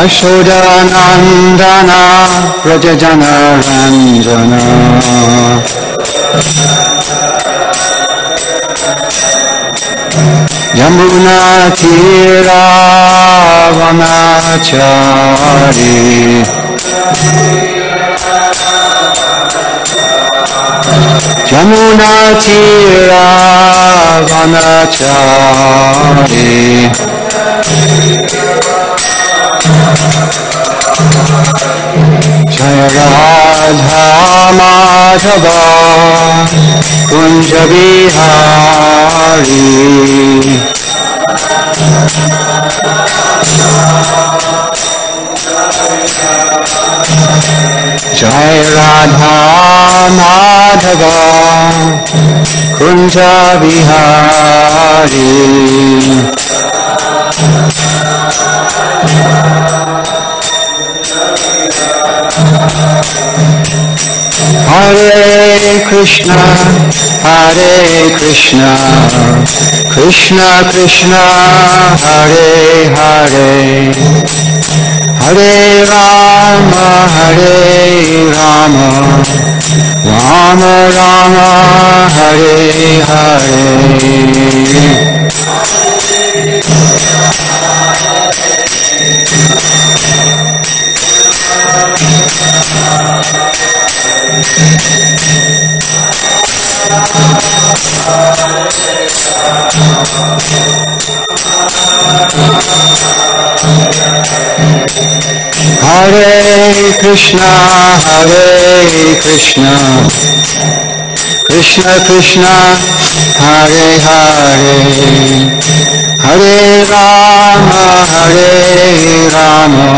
Yashodanandana Vrajajanaranjana Yamuna Tira Vanachari Yamuna Tira Vanachari Jaya Radha Madhava Kunja Vihari Jai Radha Madhava Kunja Vihari Hare Krishna Krishna Krishna Hare Hare Hare Rama Rama Rama Hare Hare Hare Krishna Krishna Krishna Hare Hare Hare Rama Rama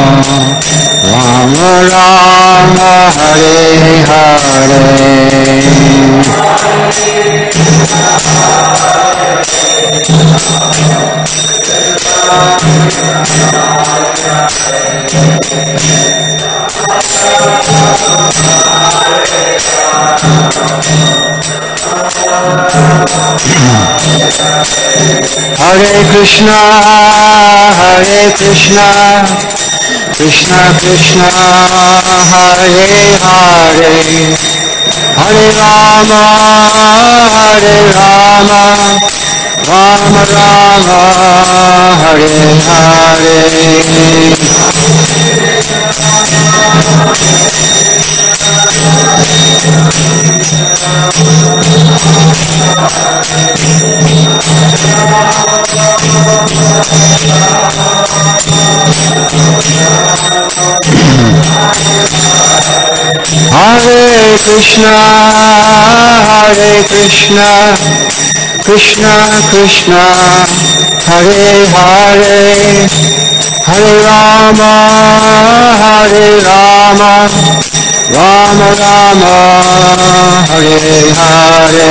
Rama Hare Hare Hare Krishna Krishna Krishna Hare Hare Hare Rama Rama Rama Hare Hare Hare Krishna Krishna Krishna Hare Hare Hare Rama Rama Rama Hare Hare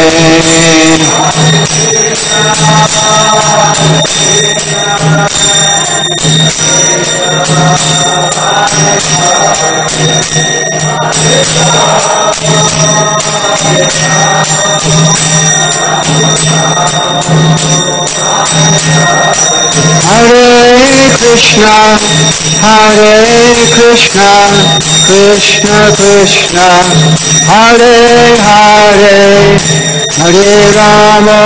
Hare Krishna Krishna Krishna Hare Hare Hare Rama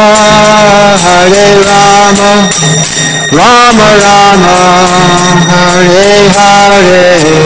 Rama Rama Hare Hare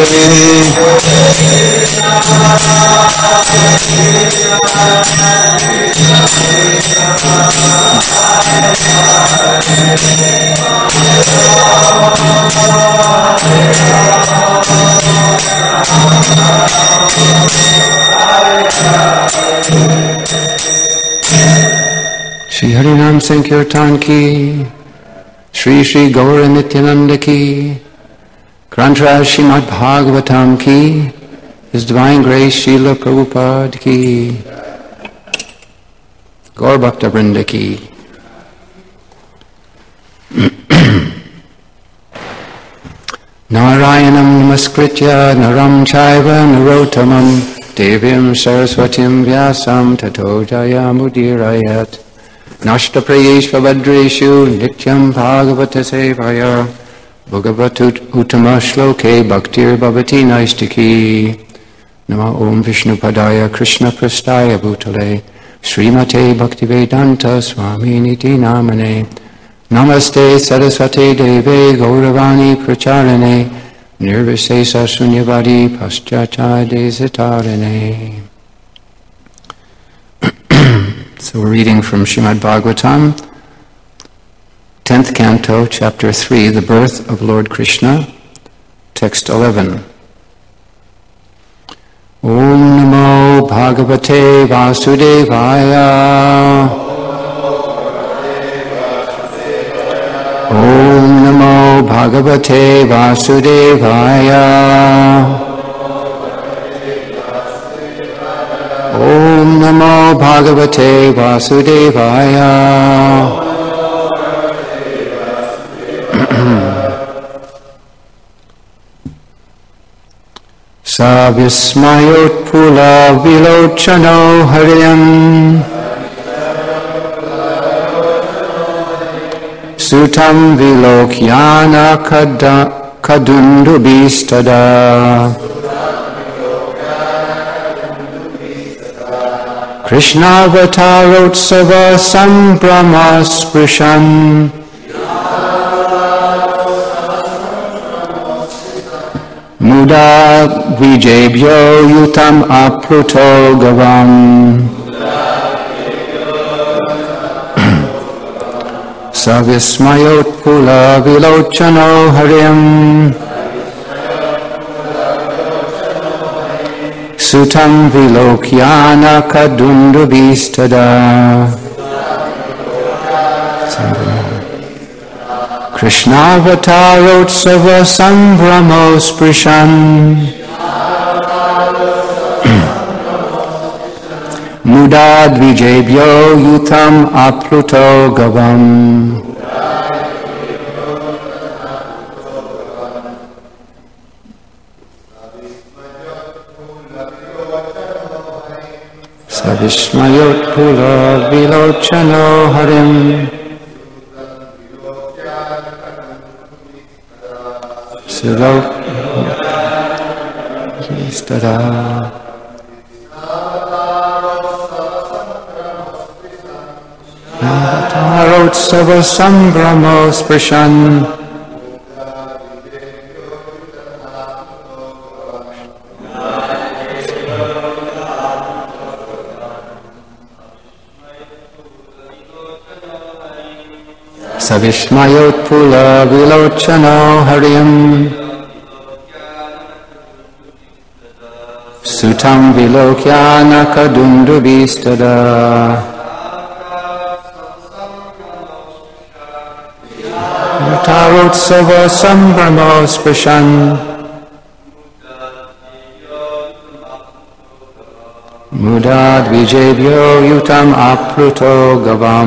Shri Harinam Sankirtan ki, Shri Shri Gaura Nityananda ki, Grantraj Srimad Bhagavatam ki, His Divine Grace Srila Prabhupada ki, Gaur Bhakta Vrinda ki. Narayanam Namaskritya Naram Chaiva Narottamam Devyam Saraswatim Vyasam Tato Jayamudirayat Nashta Prayeshva Vadreshu Nityam Bhagavata Sevaya Bhagavatut Uttama Shloke Bhaktir Bhavati Naistiki. Nama Om Vishnu Padaya Krishna Prastaya Bhutale Srimate Bhaktivedanta Swami Niti Namane. Namaste Saraswate Deve Gauravani Pracharane Nirvisesa Sunyavadi Paschata Desitarane. So we're reading from Srimad Bhagavatam, 10th Canto, Chapter 3, The Birth of Lord Krishna, Text 11. Om Namo Bhagavate Vasudevaya. Om Namo Bhagavate Vasudevaya. Om Namo Bhagavate Vasudevaya. Sa vismayot pula vilochano haryam Sutam vilokyana kadundubhistada Krishnavatarotsava sambrama sprishan Muda vijebhyo yutam apluto gavam Savismayot pula vilochano haryam Sutam vilokyana kadundubhistada Krishnavatarotsava sambramo sprishan Mudad vijebhyo yutam apluto gavam Savismayot pula vilochano harim Stada Navarotsava sambramo sprishan Savismayot pula vilochano haryam Sutam vilokyana kadundubhistada Natarotsava sambramo sprishan Mudad vijebhyo yutam apluto gavam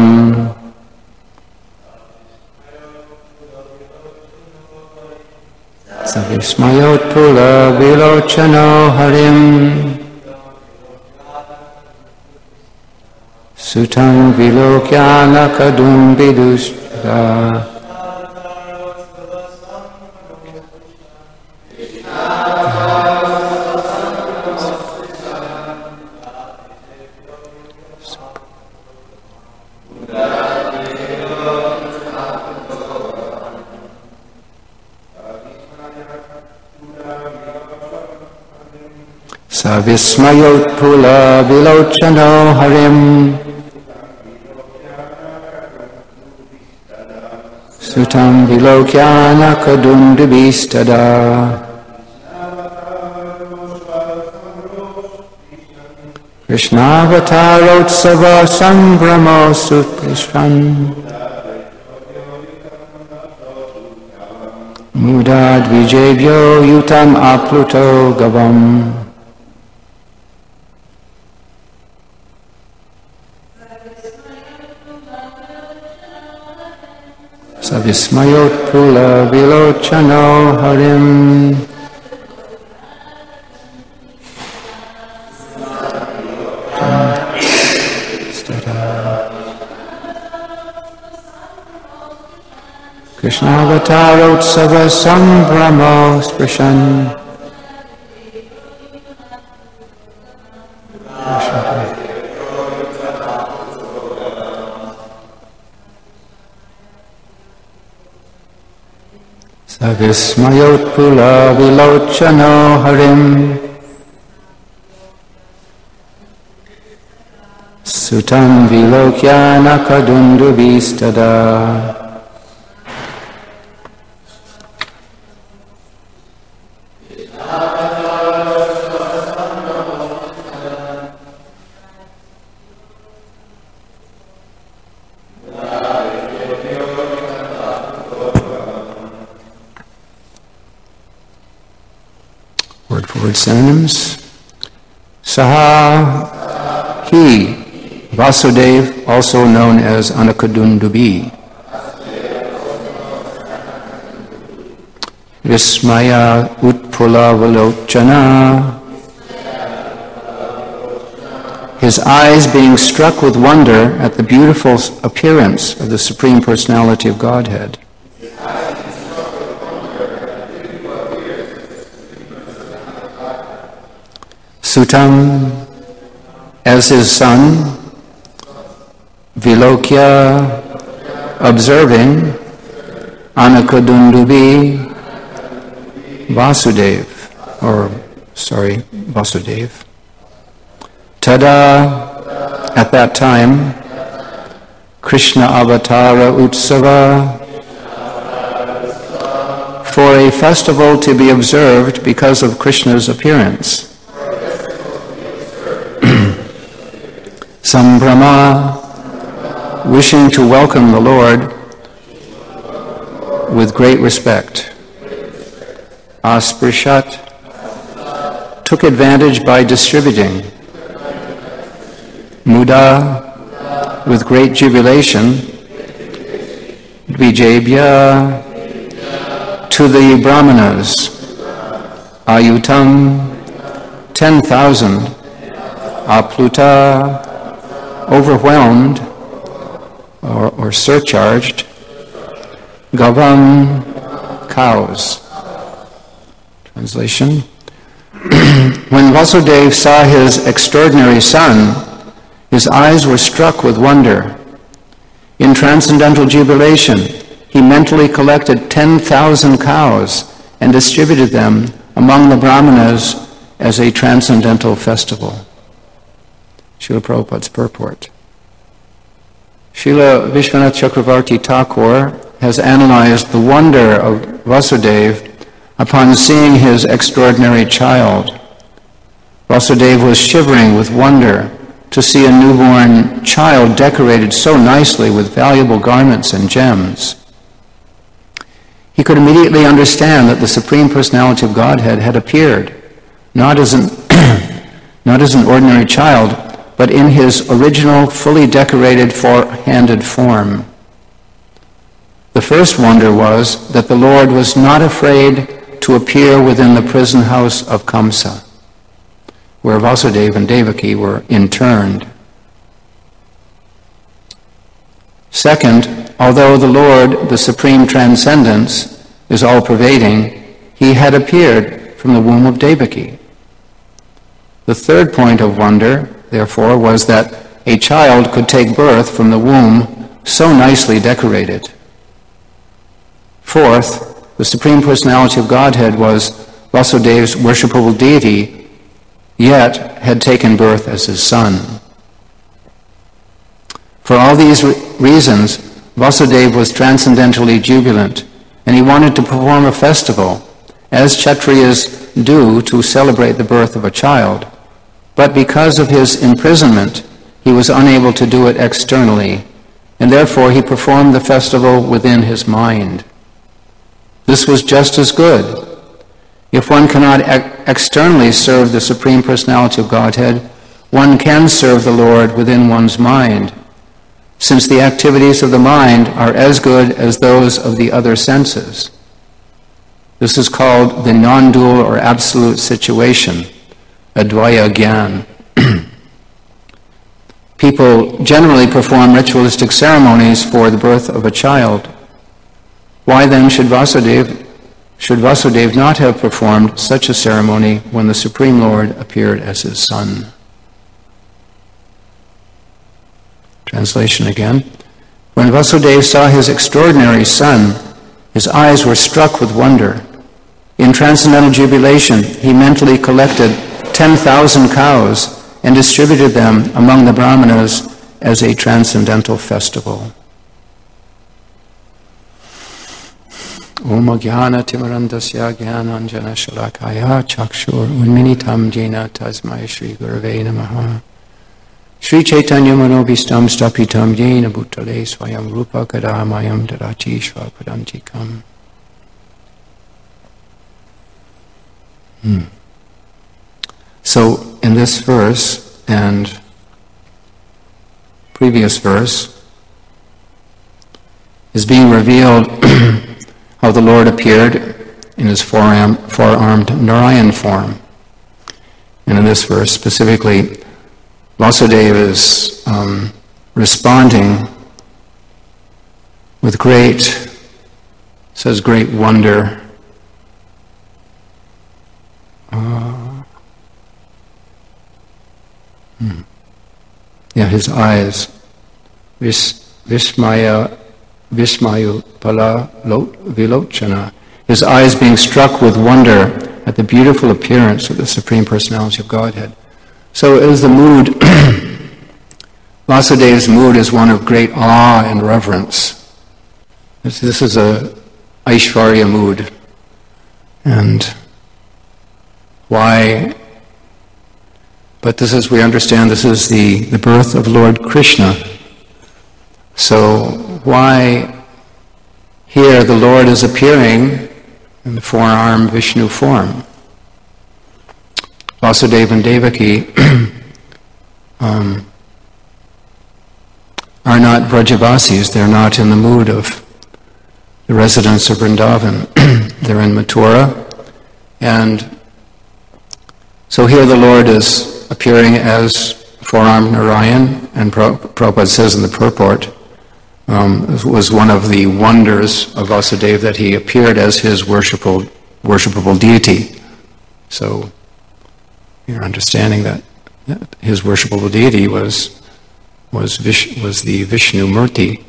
Savismayot pula vilochano harim Sutam vilokyana kadundubhistada Savismayot pula vilochano harim Sutam vilokyana kadundubhistada Krishnavatarotsava sambramo sprishan Mudad vijebhyo yutam apluto gavam Savismayot pula vilochano harim Krishnavatarautsava sambramo sprishan. Savismayotpula vilochano harim Sutam vilokyana kadundubhistada. Word synonyms. Saha, he, Vasudev, also known as Anakadundubi. Vismaya Utpula Valochana, his eyes being struck with wonder at the beautiful appearance of the Supreme Personality of Godhead. Sutam, as his son, Vilokya, observing, Anakadundubi, Vasudev. Tada, at that time, Krishna Avatara Utsava, for a festival to be observed because of Krishna's appearance. Sambrama, wishing to welcome the Lord with great respect. Asprishat, took advantage by distributing. Muda, with great jubilation. Vijayabhya, to the Brahmanas. Ayutam, 10,000. Apluta, overwhelmed or surcharged. Gavam, cows. Translation. When Vasudev saw his extraordinary son, his eyes were struck with wonder. In transcendental jubilation, he mentally collected 10,000 cows and distributed them among the Brahmanas as a transcendental festival. Srila Prabhupada's purport. Srila Vishwanath Chakravarti Thakur has analyzed the wonder of Vasudev upon seeing his extraordinary child. Vasudev was shivering with wonder to see a newborn child decorated so nicely with valuable garments and gems. He could immediately understand that the Supreme Personality of Godhead had appeared, not as an ordinary child, but in his original, fully decorated, four-handed form. The first wonder was that the Lord was not afraid to appear within the prison house of Kamsa, where Vasudeva and Devaki were interned. Second, although the Lord, the Supreme Transcendence, is all-pervading, he had appeared from the womb of Devaki. The third point of wonder, therefore, was that a child could take birth from the womb so nicely decorated. Fourth, the Supreme Personality of Godhead was Vasudev's worshipable deity, yet had taken birth as his son. For all these reasons, Vasudeva was transcendentally jubilant, and he wanted to perform a festival, as Kshatriyas do to celebrate the birth of a child. But because of his imprisonment, he was unable to do it externally, and therefore he performed the festival within his mind. This was just as good. If one cannot externally serve the Supreme Personality of Godhead, one can serve the Lord within one's mind, since the activities of the mind are as good as those of the other senses. This is called the non-dual or absolute situation, Advaya Gyan. People generally perform ritualistic ceremonies for the birth of a child. Why then should Vasudeva not have performed such a ceremony when the Supreme Lord appeared as his son? Translation again. When Vasudeva saw his extraordinary son, his eyes were struck with wonder. In transcendental jubilation, he mentally collected 10,000 cows and distributed them among the brahmanas as a transcendental festival. Om Jnana Timarandasya Jnananjana Shalakaya Chakshur Unminitam Jena Tasmai Shri Gurave Namaha Shri Chaitanya Manobhistam Stapitam Jena Bhutale Swayam Rupa Kadamayam Darati Shvapadantikam. So in this verse and previous verse is being revealed how the Lord appeared in his four-armed Narayan form. And in this verse specifically, Vasudeva is responding with great wonder. His eyes, Vismayu Pala Vilochana, his eyes being struck with wonder at the beautiful appearance of the Supreme Personality of Godhead. So is the mood, Vasudeva's mood is one of great awe and reverence. This is a Aishvarya mood. And why? But this is, we understand, this is the birth of Lord Krishna. So why here the Lord is appearing in the four-armed Vishnu form? Vasudeva and Devaki are not Brajavasis. They're not in the mood of the residents of Vrindavan. They're in Mathura. And so here the Lord is appearing as four-armed Narayan, and Prabhupada says in the purport, it was one of the wonders of Vasudeva that he appeared as his worshipable deity. So you're understanding that his worshipable deity was the Vishnu Murti.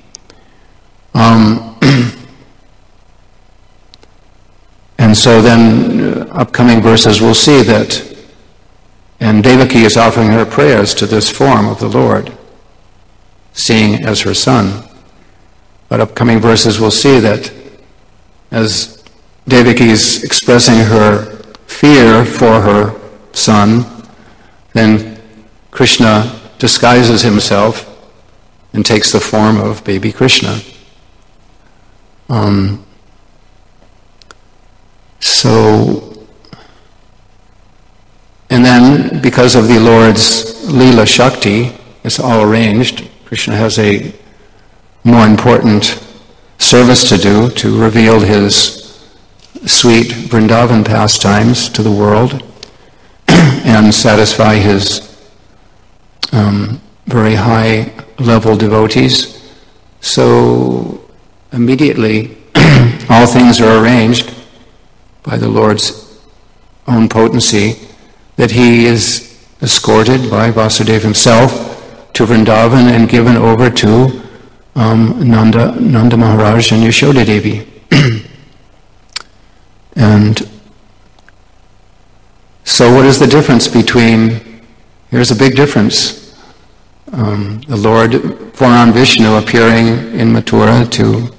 And so then upcoming verses we'll see that, and Devaki is offering her prayers to this form of the Lord, seeing as her son. But upcoming verses will see that as Devaki is expressing her fear for her son, then Krishna disguises himself and takes the form of baby Krishna. And then because of the Lord's Leela Shakti, it's all arranged. Krishna has a more important service to do, to reveal his sweet Vrindavan pastimes to the world and satisfy his very high-level devotees. So immediately all things are arranged by the Lord's own potency, that he is escorted by Vasudeva himself to Vrindavan and given over to Nanda Maharaj and Yashoda Devi. And so what is the difference between, here's a big difference, the Lord, four-armed Vishnu, appearing in Mathura to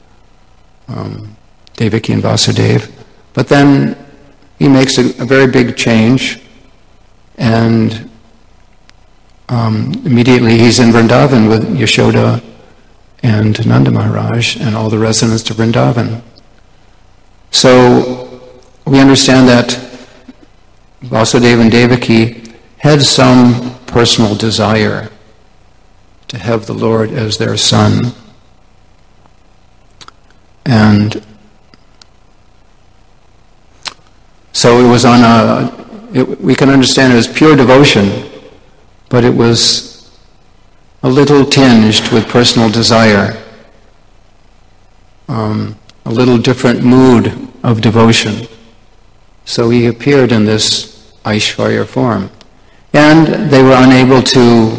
Devaki and Vasudeva, but then he makes a very big change, and immediately he's in Vrindavan with Yashoda and Nanda Maharaj and all the residents of Vrindavan. So we understand that Vasudeva and Devaki had some personal desire to have the Lord as their son. And so it was we can understand it as pure devotion, but it was a little tinged with personal desire. a little different mood of devotion. So he appeared in this Aishvarya form. And they were unable to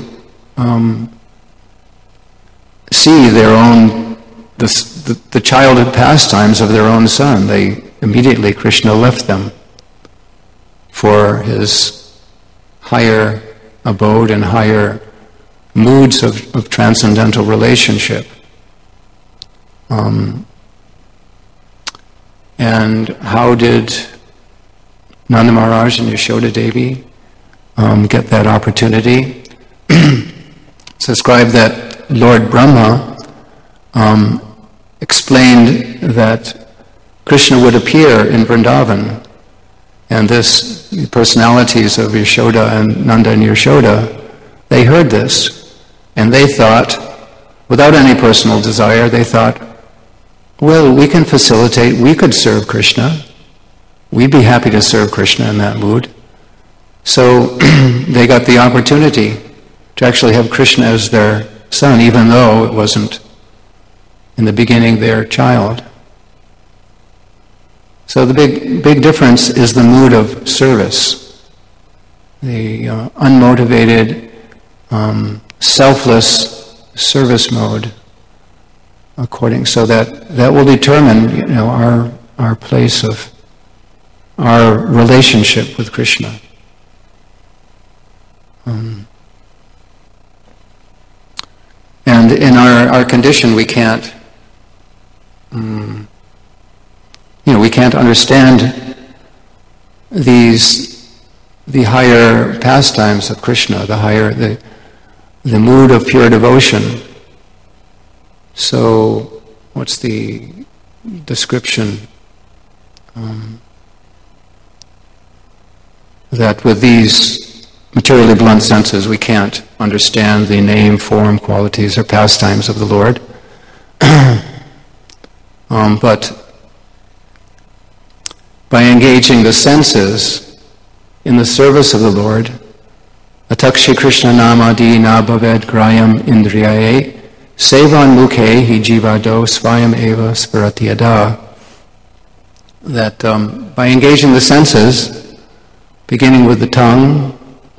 see their own, the childhood pastimes of their own son. Immediately Krishna left them for his higher abode and higher moods of transcendental relationship. And how did Nanda Maharaj and Yashoda Devi get that opportunity? It's described that Lord Brahma explained that Krishna would appear in Vrindavan, and the personalities of Yashoda and Nanda and Yashoda, they heard this, and they thought, without any personal desire, they thought, well, we can facilitate, we could serve Krishna. We'd be happy to serve Krishna in that mood. So they got the opportunity to actually have Krishna as their son, even though it wasn't in the beginning their child. So the big difference is the mood of service, the unmotivated, selfless service mode. So that will determine, our place of our relationship with Krishna. And in our condition, we can't, we can't understand the higher pastimes of Krishna, the mood of pure devotion. So, what's the description? That with these materially blunt senses, we can't understand the name, form, qualities, or pastimes of the Lord. But by engaging the senses in the service of the Lord, atakshi Krishna nama di na bhaved grayam indriyaye sevan mukhe hi jivado svayam eva spiratyada. That by engaging the senses, beginning with the tongue,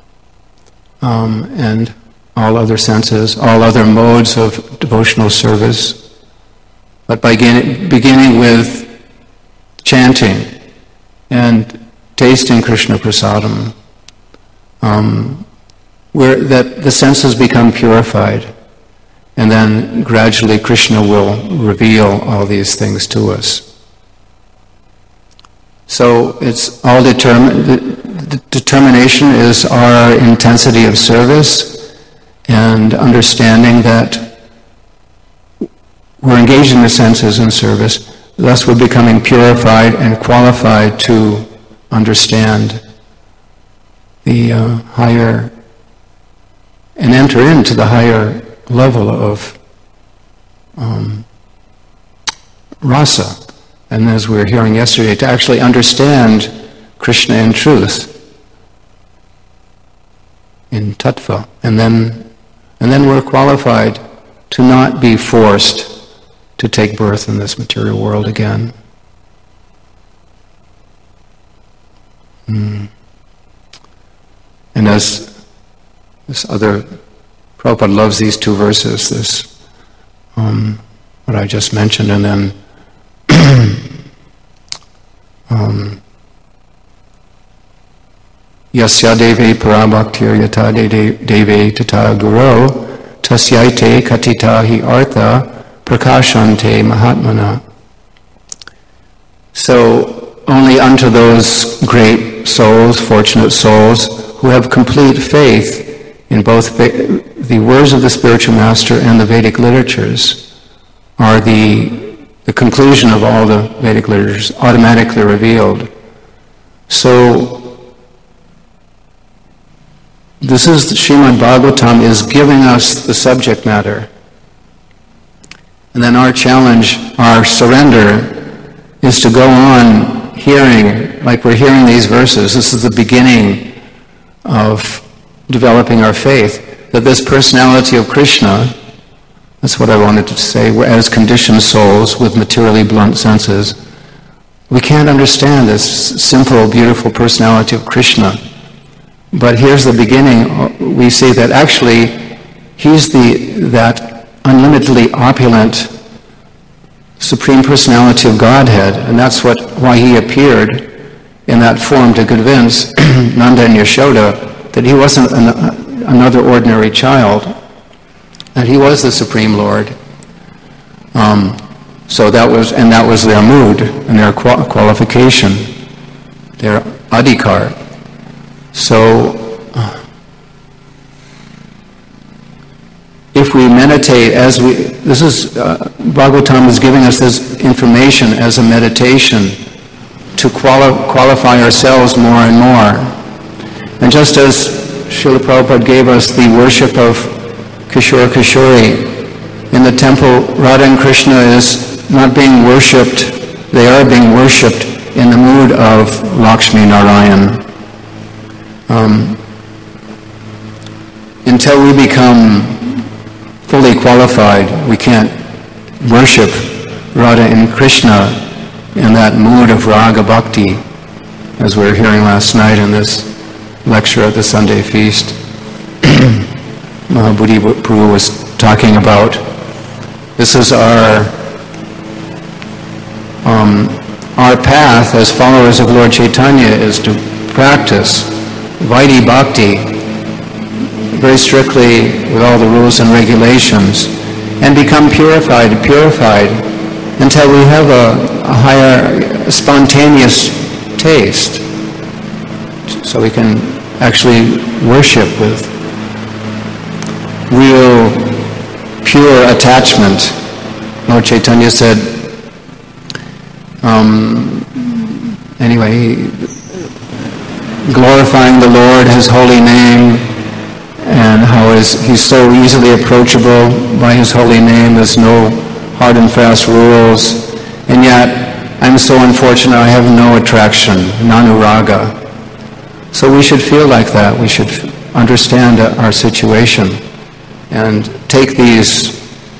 and all other senses, all other modes of devotional service, but by beginning with chanting and tasting Krishna prasadam, where that the senses become purified, and then gradually Krishna will reveal all these things to us. So it's all determined. The determination is our intensity of service and understanding that we're engaging the senses in service. Thus we're becoming purified and qualified to understand the higher and enter into the higher level of rasa. And as we were hearing yesterday, to actually understand Krishna in truth, in tattva, and then we're qualified to not be forced to take birth in this material world again. And as this other, Prabhupada loves these two verses, this, what I just mentioned, and then Yasya deve parabhaktir yata deve tata guru tasyaite katita hi artha prakashante mahatmana. So only unto those great souls, fortunate souls, who have complete faith in both the words of the spiritual master and the Vedic literatures, are the conclusion of all the Vedic literatures automatically revealed. So this is Srimad Bhagavatam is giving us the subject matter. And then our challenge, our surrender, is to go on hearing, like we're hearing these verses. This is the beginning of developing our faith, that this personality of Krishna That's what I wanted to say. We're as conditioned souls with materially blunt senses. We can't understand this simple, beautiful personality of Krishna. But here's the beginning. We say that actually he's that unlimitedly opulent Supreme Personality of Godhead, and that's why he appeared in that form to convince Nanda and Yashoda that he wasn't another ordinary child, that he was the Supreme Lord. So that was their mood and their qualification, their adhikar. So if we meditate Bhagavatam is giving us this information as a meditation to qualify ourselves more and more. And just as Srila Prabhupada gave us the worship of Kishore Kishori, in the temple, Radha and Krishna is not being worshipped, they are being worshipped in the mood of Lakshmi Narayan. Until we become fully qualified, we can't worship Radha and Krishna in that mood of raga bhakti, as we were hearing last night in this lecture at the Sunday feast. Mahabodhi Prabhu was talking about. This is our path as followers of Lord Chaitanya, is to practice Vaidhi Bhakti very strictly with all the rules and regulations, and become purified until we have a higher spontaneous taste, so we can actually worship with real pure attachment. Lord Chaitanya said, glorifying the Lord, His holy name, and how He's so easily approachable by His holy name. There's no hard and fast rules, and yet I'm so unfortunate I have no attraction, nanuraga. So we should feel like that. We should understand our situation and take these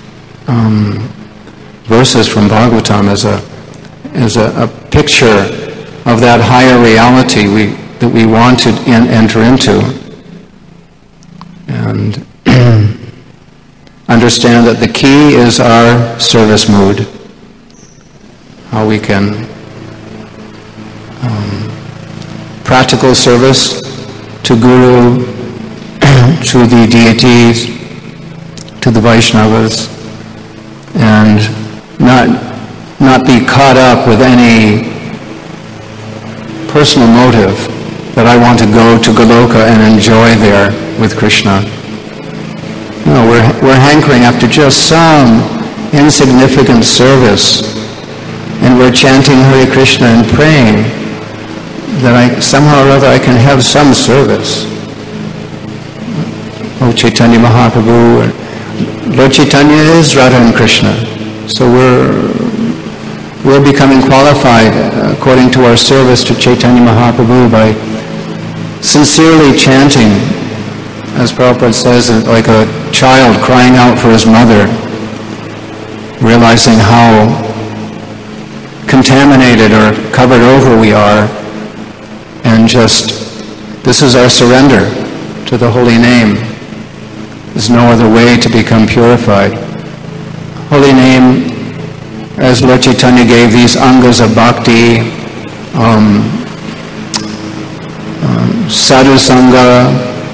verses from Bhagavatam as a picture of that higher reality that we want to enter into, and understand that the key is our service mood, how we can practical service to Guru, to the deities, to the Vaishnavas, and not be caught up with any personal motive that I want to go to Goloka and enjoy there with Krishna. No, we're hankering after just some insignificant service, and we're chanting Hare Krishna and praying that somehow or other I can have some service. Oh, Chaitanya Mahaprabhu, Lord Chaitanya is Radha and Krishna. So we're becoming qualified according to our service to Chaitanya Mahaprabhu by sincerely chanting, as Prabhupada says, like a child crying out for his mother, realizing how contaminated or covered over we are, and this is our surrender to the holy name. There's no other way to become purified. Holy name, as Lord Chaitanya gave these angas of bhakti, sadhu sangha,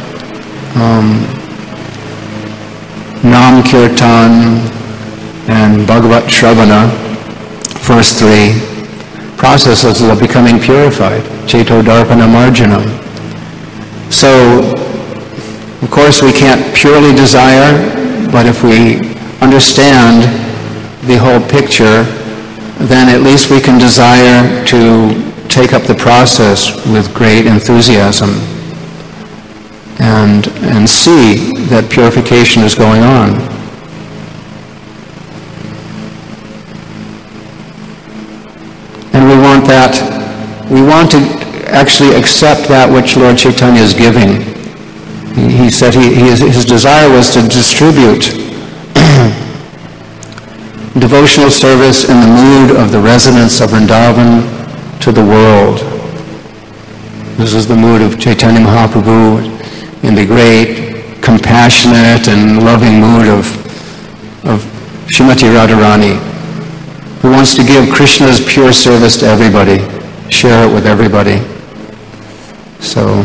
nam kirtan, and bhagavat shravana, first three processes of becoming purified, ceto darpana marjanam. So, of course, we can't purely desire, but if we understand the whole picture, then at least we can desire to take up the process with great enthusiasm and see that purification is going on. And we want to actually accept that which Lord Chaitanya is giving. He said his desire was to distribute devotional service in the mood of the residents of Vrindavan to the world. This is the mood of Chaitanya Mahaprabhu in the great, compassionate and loving mood of Srimati Radharani, who wants to give Krishna's pure service to everybody, share it with everybody. So,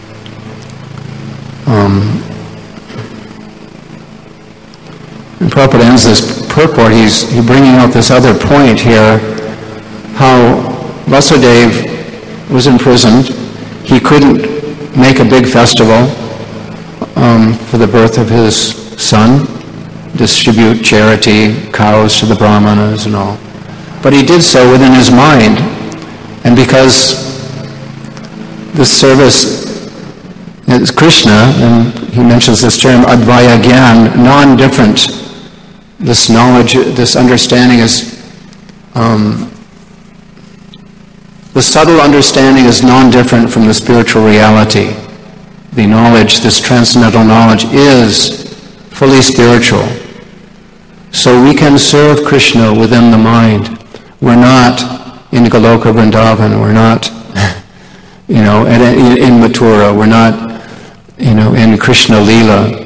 and Prabhupada ends this purport, he's bringing out this other point here, how Vasudeva was imprisoned. He couldn't make a big festival for the birth of his son, distribute charity, cows to the brahmanas and all. But he did so within his mind, and because this service is Krishna, and he mentions this term, Advaya Gyan, non-different. This knowledge, this understanding is, the subtle understanding is non-different from the spiritual reality. The knowledge, this transcendental knowledge, is fully spiritual. So we can serve Krishna within the mind. We're not in Goloka Vrindavan, we're not, in Mathura, we're not, in Krishna Leela.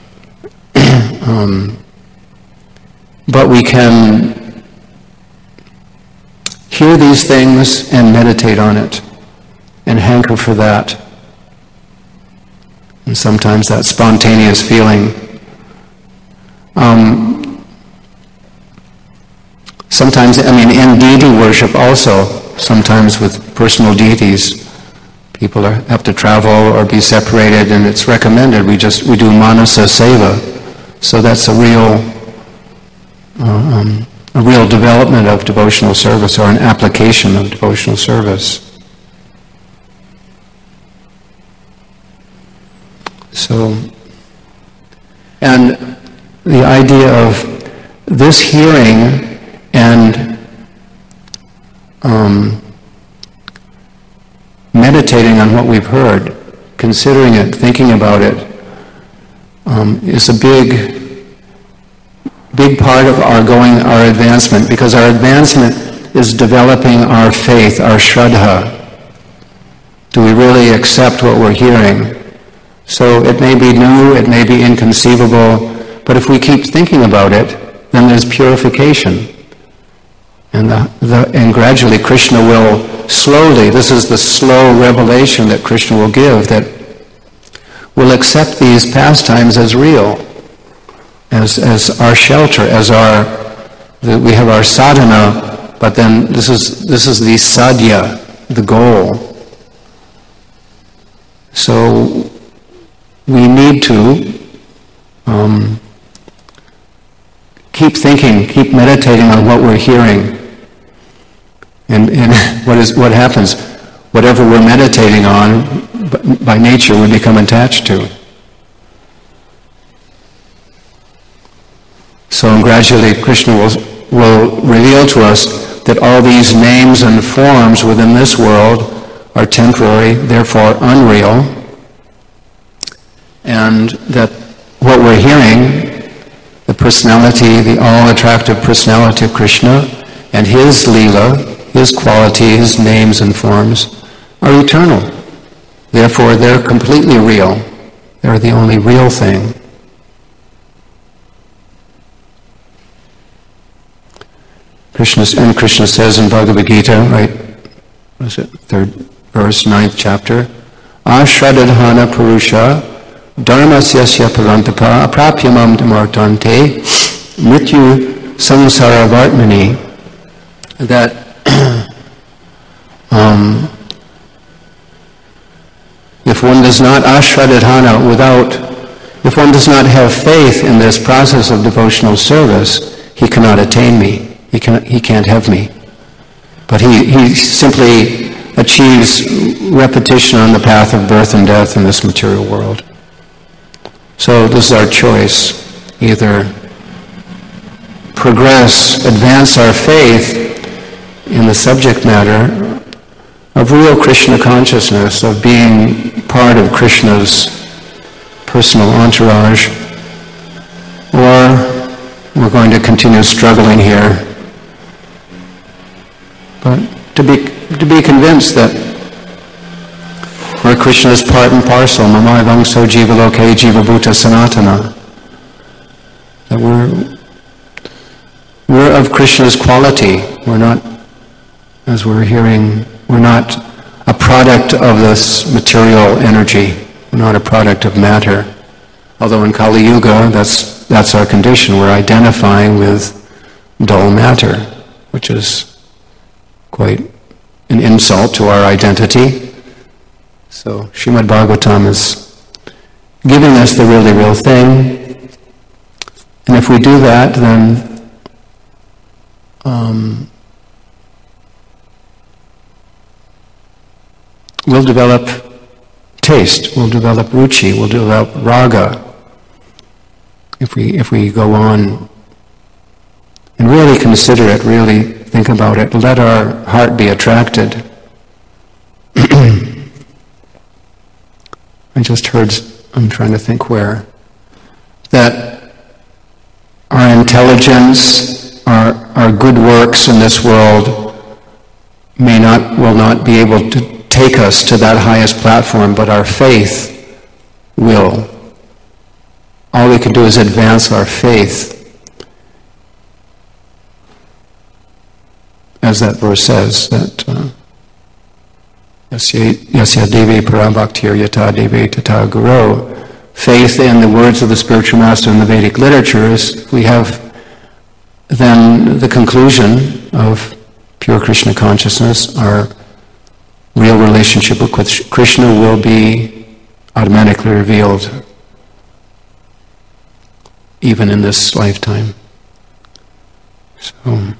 But we can hear these things and meditate on it and hanker for that. And sometimes that spontaneous feeling. Sometimes, in deity worship also, sometimes with personal deities, people have to travel or be separated, and it's recommended we do manasa seva. So that's a real development of devotional service, or an application of devotional service. So, and the idea of this hearing and meditating on what we've heard, considering it, thinking about it, is a big part of our advancement, because our advancement is developing our faith, our shraddha. Do we really accept what we're hearing? So it may be new, it may be inconceivable, but if we keep thinking about it, then there's purification. And gradually Krishna will slowly, this is the slow revelation that Krishna will give, that we'll accept these pastimes as real, as our shelter, we have our sadhana, but then this is the sadhya, the goal. So we need to keep thinking, keep meditating on what we're hearing. And what happens? Whatever we're meditating on, by nature, we become attached to. So gradually Krishna will reveal to us that all these names and forms within this world are temporary, therefore unreal, and that what we're hearing, the personality, the all-attractive personality of Krishna, and his Leela, his quality, his names and forms, are eternal. Therefore, they're completely real. They're the only real thing. Krishna says in Bhagavad Gita, right, what is it, 3rd verse, 9th chapter, Ashradadhana Purusha Dharmasyasya Parantapa Aprapyamam Dhamartante Mrityu Samsaravartmani, that if one does not ashradadhana, if one does not have faith in this process of devotional service, he cannot attain me. He can't have me. But he simply achieves repetition on the path of birth and death in this material world. So this is our choice. Either progress, advance our faith in the subject matter of real Krishna consciousness, of being part of Krishna's personal entourage, or we're going to continue struggling here. But to be convinced that we're Krishna's part and parcel, Mama Vangso Jiva Loke Jiva Bhuta Sanatana, that we're of Krishna's quality. We're not, as we're hearing, we're not a product of this material energy. We're not a product of matter. Although in Kali Yuga, that's our condition. We're identifying with dull matter, which is quite an insult to our identity. So Srimad Bhagavatam is giving us the really real thing. And if we do that, then we'll develop taste, we'll develop ruchi, we'll develop raga. If we go on and really consider it, really think about it, let our heart be attracted. I just heard, I'm trying to think where, that our intelligence, our good works in this world will not be able to take us to that highest platform, but our faith will. All we can do is advance our faith. As that verse says, that Yasya Devi Parabhaktir Yata Devi Tata Guru, faith in the words of the spiritual master in the Vedic literatures, we have then the conclusion of pure Krishna consciousness, our real relationship with Krishna will be automatically revealed even in this lifetime. So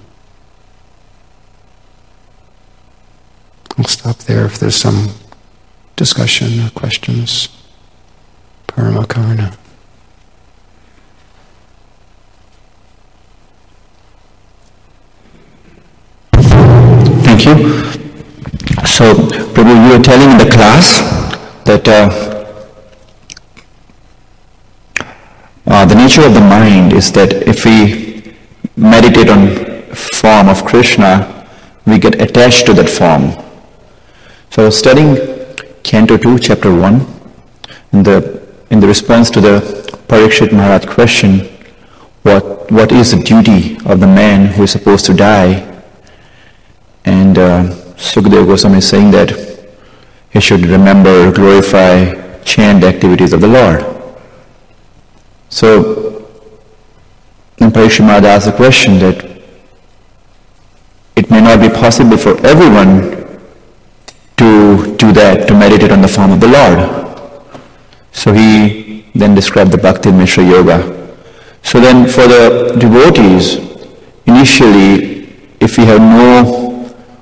I'll stop there if there's some discussion or questions. Paramakarna. Thank you. So, Prabhu, you were telling in the class that the nature of the mind is that if we meditate on form of Krishna, we get attached to that form. So I was studying Canto 2, Chapter 1, in the response to the Parikshit Maharaj question, what is the duty of the man who is supposed to die? And Sukadeva Goswami is saying that he should remember, glorify, chant the activities of the Lord. So then Parikshit Maharaj asked the question that it may not be possible for everyone to do that, to meditate on the form of the Lord. So he then described the Bhakti Mishra Yoga. So then for the devotees, initially, if we have no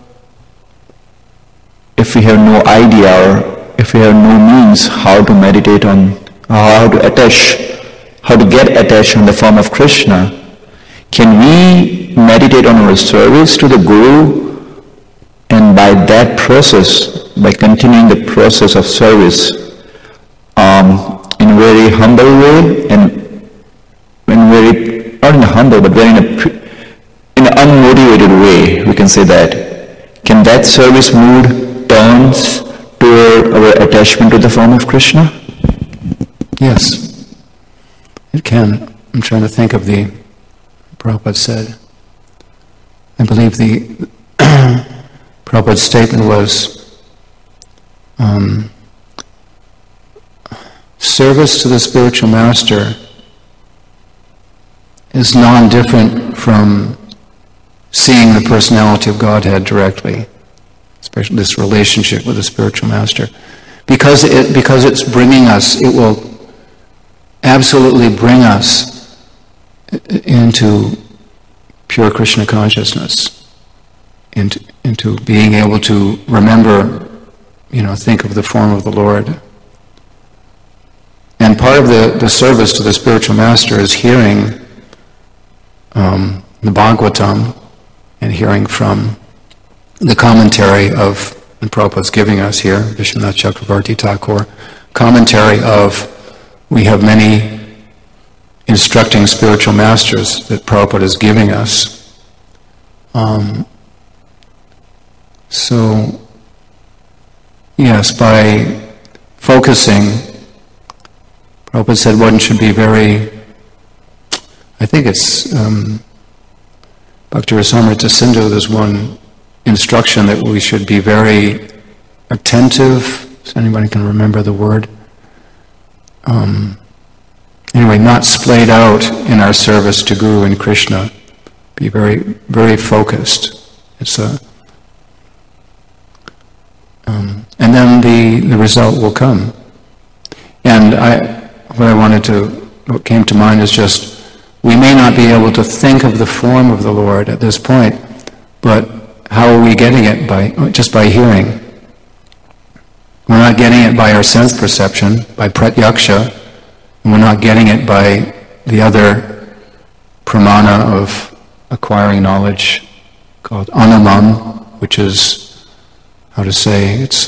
idea or if we have no means how to meditate on, how to get attached on the form of Krishna, can we meditate on our service to the Guru, and by that process, by continuing the process of service in a very humble way, and not in a humble, but very in an unmotivated way, we can say can that service mood turns toward our attachment to the form of Krishna? Yes, it can. I'm trying to think of Prabhupada said, I believe Prabhupada's statement was, service to the spiritual master is non-different from seeing the personality of Godhead directly, especially this relationship with the spiritual master. Because it's bringing us, it will absolutely bring us into pure Krishna consciousness, into being able to remember, think of the form of the Lord. And part of the service to the spiritual master is hearing the Bhagavatam and hearing from the commentary of, and Prabhupada's giving us here, Vishwanath Chakravarti Thakur, commentary of, we have many instructing spiritual masters that Prabhupada is giving us. So, yes, by focusing, Prabhupada said one should be very, I think it's Bhakti Rasamrita Sindhu, there's one instruction that we should be very attentive. If anybody can remember the word? Anyway, not splayed out in our service to Guru and Krishna. Be very, very focused. It's and then the result will come. And what came to mind is just, we may not be able to think of the form of the Lord at this point, but how are we getting it? Just by hearing. We're not getting it by our sense perception, by pratyaksha, and we're not getting it by the other pramana of acquiring knowledge called anumam, which is, how to say, it's,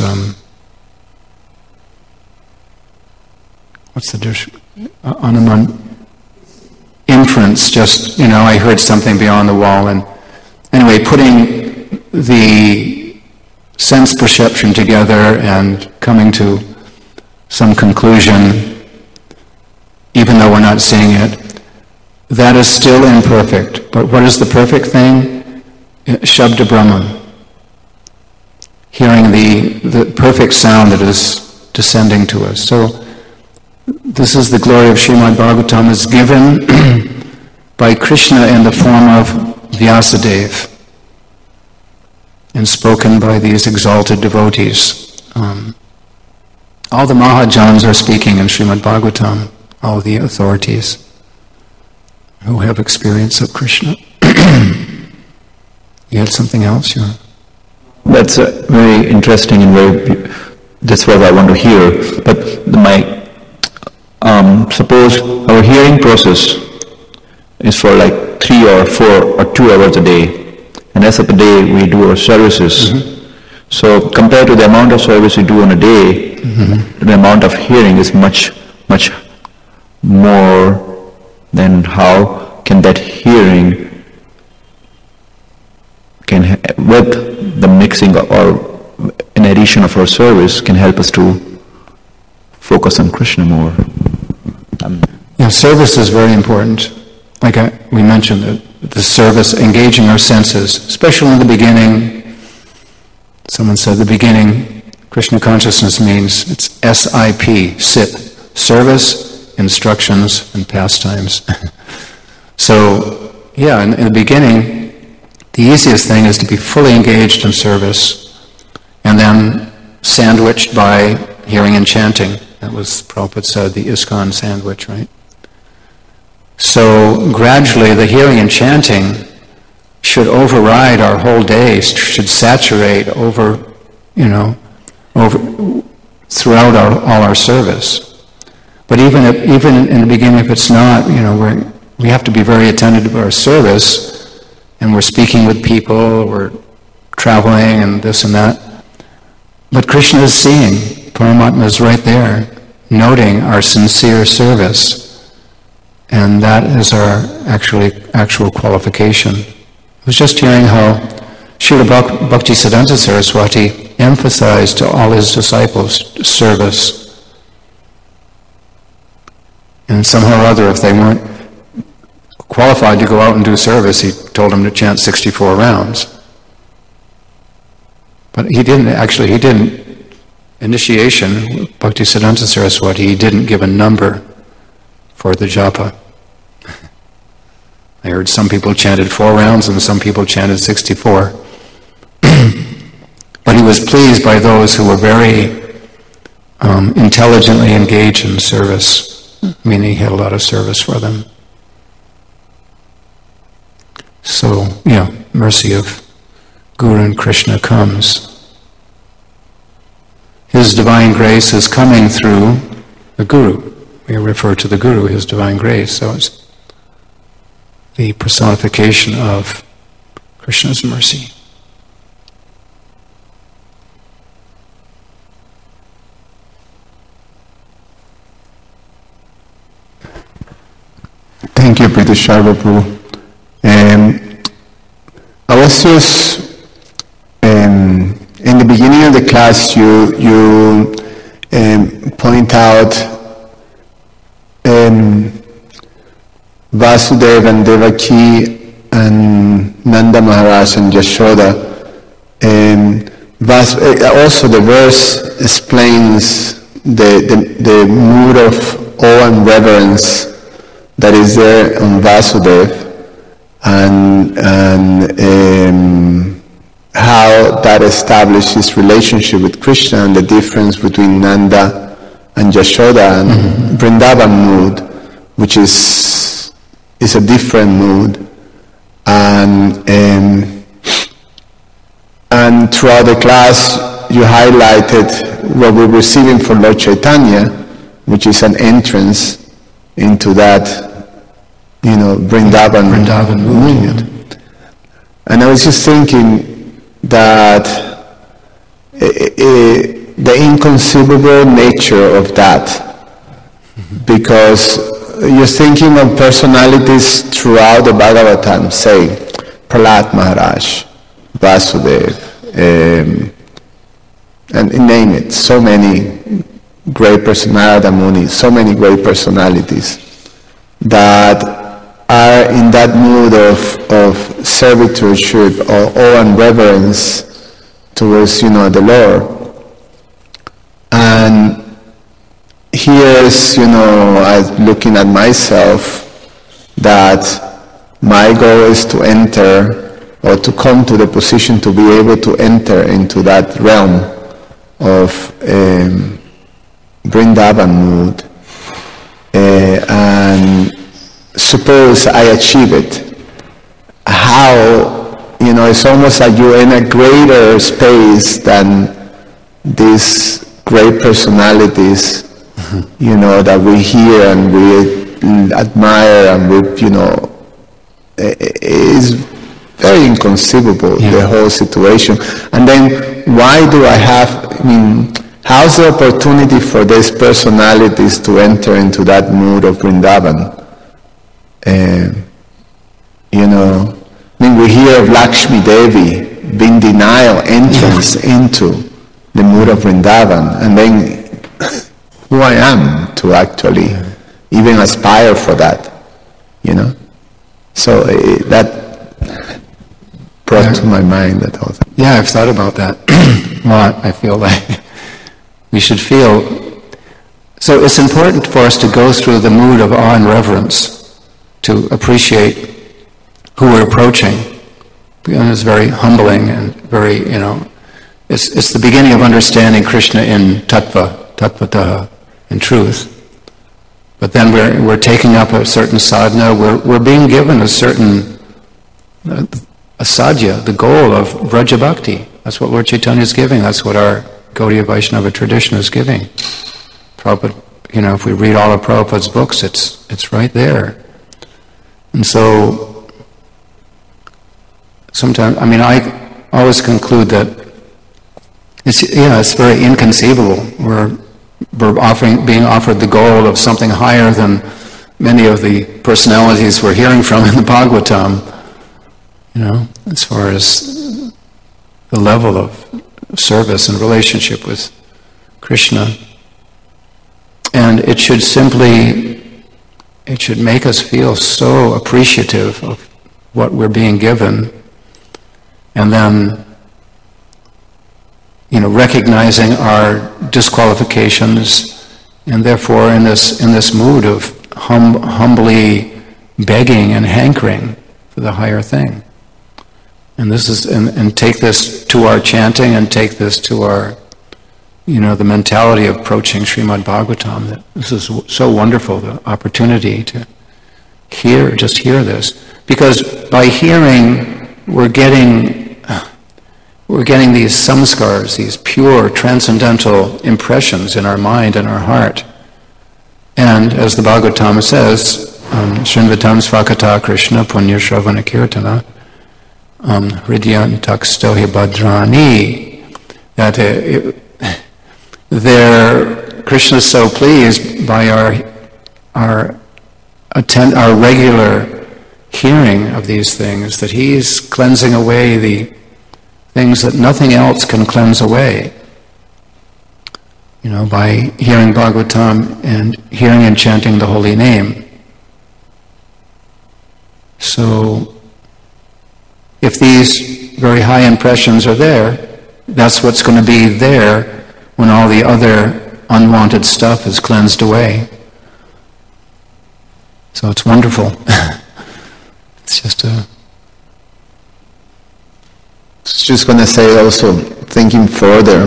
what's the dish? Anumam, inference, just, I heard something beyond the wall, and anyway, putting the sense perception together and coming to some conclusion, even though we're not seeing it, that is still imperfect. But what is the perfect thing? Shabda Brahman. Hearing the perfect sound that is descending to us. So, this is the glory of Srimad Bhagavatam, is given by Krishna in the form of Vyasadeva and spoken by these exalted devotees. All the Mahajans are speaking in Srimad Bhagavatam, all the authorities who have experience of Krishna. You had something else? That's very interesting and that's what I want to hear. But suppose our hearing process is for like 3 or 4 or 2 hours a day, and rest of the day we do our services. Mm-hmm. So compared to the amount of service we do on a day, mm-hmm. the amount of hearing is much, much more. Then how can that hearing with the mixing or in addition of our service can help us to focus on Krishna more? Service is very important. Like we mentioned, the service, engaging our senses, especially in the beginning. Someone said the beginning, Krishna consciousness means it's SIP, sit, service, instructions, and pastimes. So, in the beginning, the easiest thing is to be fully engaged in service, and then sandwiched by hearing and chanting. That was, Prabhupada said, the ISKCON sandwich, right? So gradually the hearing and chanting should override our whole day, should saturate throughout all our service. But even in the beginning, if it's not, we have to be very attentive to our service, and we're speaking with people, we're traveling and this and that. But Krishna is seeing, Paramatma is right there, noting our sincere service. And that is our actual qualification. I was just hearing how Srila Bhaktisiddhanta Saraswati emphasized to all his disciples service. And somehow or other, if they weren't qualified to go out and do service, he told them to chant 64 rounds. But he didn't, initiation, Bhaktisiddhanta Saraswati, he didn't give a number for the japa. I heard some people chanted 4 rounds and some people chanted 64. But he was pleased by those who were very intelligently engaged in service, meaning he had a lot of service for them. So, mercy of Guru and Krishna comes. His divine grace is coming through the Guru. We refer to the Guru, his divine grace. So it's the personification of Krishna's mercy. Thank you, Priti Sharma Prabhu. I was just, in the beginning of the class, you point out Vasudeva and Devaki and Nanda Maharaj and Yashoda. Also the verse explains the mood of awe and reverence that is there on Vasudeva, and how that established his relationship with Krishna, and the difference between Nanda and Yashoda and Vrindavan mood, which is a different mood. And throughout the class, you highlighted what we're receiving from Lord Chaitanya, which is an entrance into that, Vrindavan mood. And I was just thinking that the inconceivable nature of that, because you're thinking of personalities throughout the Bhagavatam, say Prahlad Maharaj, Vasudeva, and name it, so many great personalities, Narada Muni, so many great personalities that are in that mood of servitorship or awe and reverence towards, the Lord. And here's, I'm looking at myself, that my goal is to enter, or to come to the position to be able to enter into that realm of Vrindavan mood. And suppose I achieve it, how, it's almost like you're in a greater space than these great personalities, that we hear and we admire, and we, is very inconceivable, the whole situation. And then why do I have, how's the opportunity for these personalities to enter into that mood of Vrindavan? We hear of Lakshmi Devi being denied entrance into the mood of Vrindavan, and then who I am to actually even aspire for that, So that brought to my mind that whole thing. Yeah, I've thought about that. Well, I feel like we should feel. So it's important for us to go through the mood of awe and reverence to appreciate who we're approaching. And it's very humbling and very, it's the beginning of understanding Krishna in tattvataha, in truth. But then we're taking up a certain sadhana, we're being given a certain a sadhya, the goal of Vraja Bhakti. That's what Lord Chaitanya is giving. That's what our Gaudiya Vaishnava tradition is giving. Prabhupada, if we read all of Prabhupada's books, it's right there. And so, sometimes, I always conclude that it's very inconceivable. We're being offered the goal of something higher than many of the personalities we're hearing from in the Bhagavatam. As far as the level of service and relationship with Krishna. And it should make us feel so appreciative of what we're being given, and then, recognizing our disqualifications, and therefore in this mood of humbly begging and hankering for the higher thing. And this is, and take this to our chanting, and take this to our, the mentality of approaching Srimad Bhagavatam, that this is so wonderful, the opportunity to just hear this. Because by hearing, we're getting these samskars, these pure, transcendental impressions in our mind and our heart. And as the Bhagavatam says, Srinvatam Svakata Krishna Punya Shravana Kirtana Hridyan Takstohi Bhadrani, that Krishna is so pleased by our our regular hearing of these things, that he's cleansing away the things that nothing else can cleanse away. By hearing Bhagavatam and hearing and chanting the holy name. So, if these very high impressions are there, that's what's going to be there when all the other unwanted stuff is cleansed away. So it's wonderful. It's just going to say also, thinking further,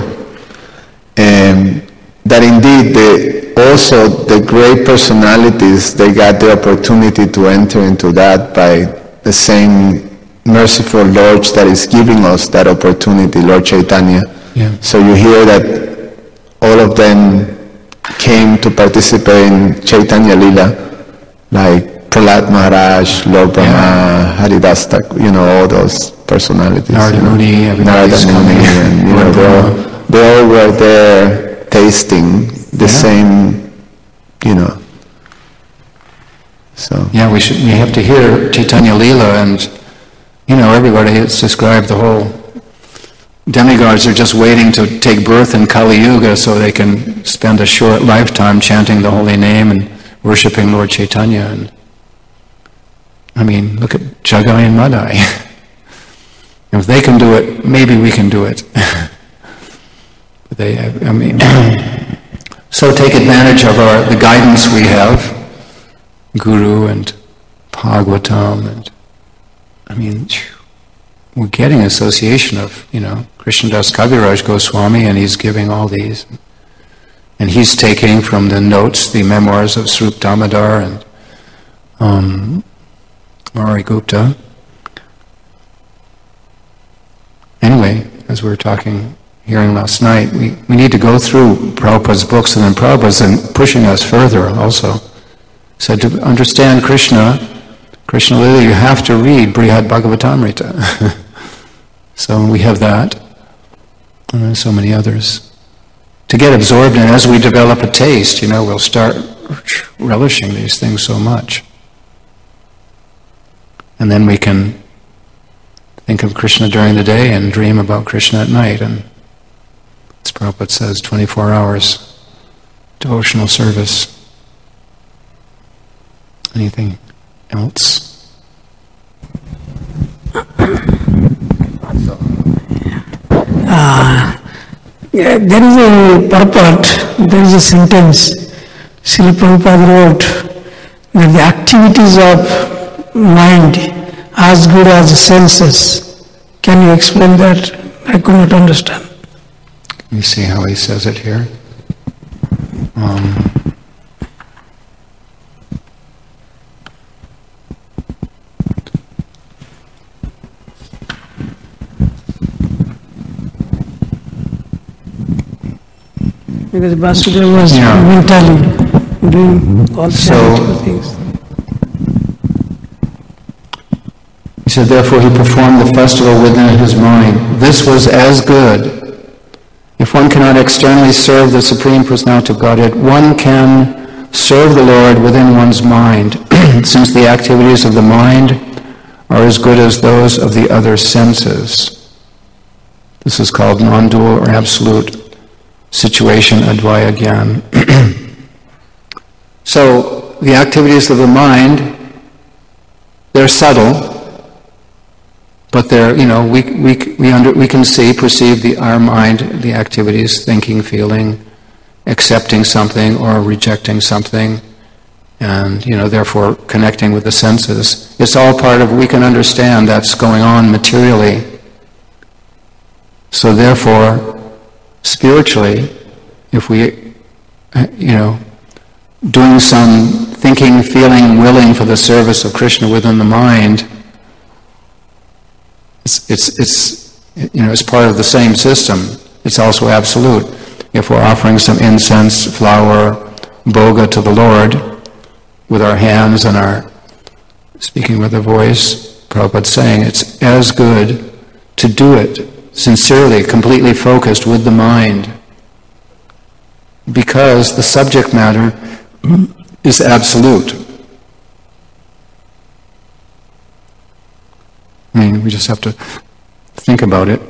that indeed also the great personalities, they got the opportunity to enter into that by the same merciful Lord that is giving us that opportunity, Lord Chaitanya. Yeah. So you hear that all of them came to participate in Chaitanya Lila, like Prahlad Maharaj, Lord Brahma, Haridas Thakur, all those personalities. Narada Muni, everybody's coming. And, they all were there tasting the same, So. Yeah, we have to hear Chaitanya Lila, and everybody, it's described, the whole demigods are just waiting to take birth in Kali Yuga so they can spend a short lifetime chanting the holy name and worshipping Lord Chaitanya. And look at Jagai and Madai. If they can do it, maybe we can do it. So take advantage of the guidance we have, Guru and Bhagavatam, and we're getting association of, Krishnadas Kaviraj Goswami, and he's giving all these. And he's taking from the notes, the memoirs of Srup Damodar and Murari Gupta. Anyway, as we were hearing last night, we need to go through Prabhupada's books, and then Prabhupada's pushing us further also. So to understand Krishna Lila, you have to read Brihad Bhagavatamrita. So we have that, and there's so many others. To get absorbed in, as we develop a taste, we'll start relishing these things so much. And then we can think of Krishna during the day and dream about Krishna at night. And as Prabhupada says, 24 hours devotional service. Anything else? There is a purport, there is a sentence Srila Prabhupada wrote, that the activities of mind as good as the senses. Can you explain that? I could not understand. You see how he says it here? Because Vasudeva was mentally doing all kinds of things. He said, therefore he performed the festival within his mind. This was as good. If one cannot externally serve the Supreme Personality of Godhead, one can serve the Lord within one's mind, since the activities of the mind are as good as those of the other senses. This is called non-dual or absolute situation Advaya Gyan. So the activities of the mind, they're subtle, but they're, we can perceive our mind, the activities, thinking, feeling, accepting something or rejecting something, and therefore connecting with the senses. It's all part of, we can understand that's going on materially. So therefore, spiritually, if we, doing some thinking, feeling, willing for the service of Krishna within the mind, it's part of the same system. It's also absolute. If we're offering some incense, flower, bhoga to the Lord with our hands and our speaking with a voice, Prabhupada's saying it's as good to do it sincerely, completely focused with the mind, because the subject matter is absolute. We just have to think about it.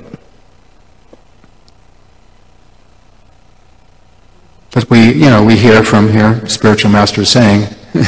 But we hear from here, spiritual masters saying,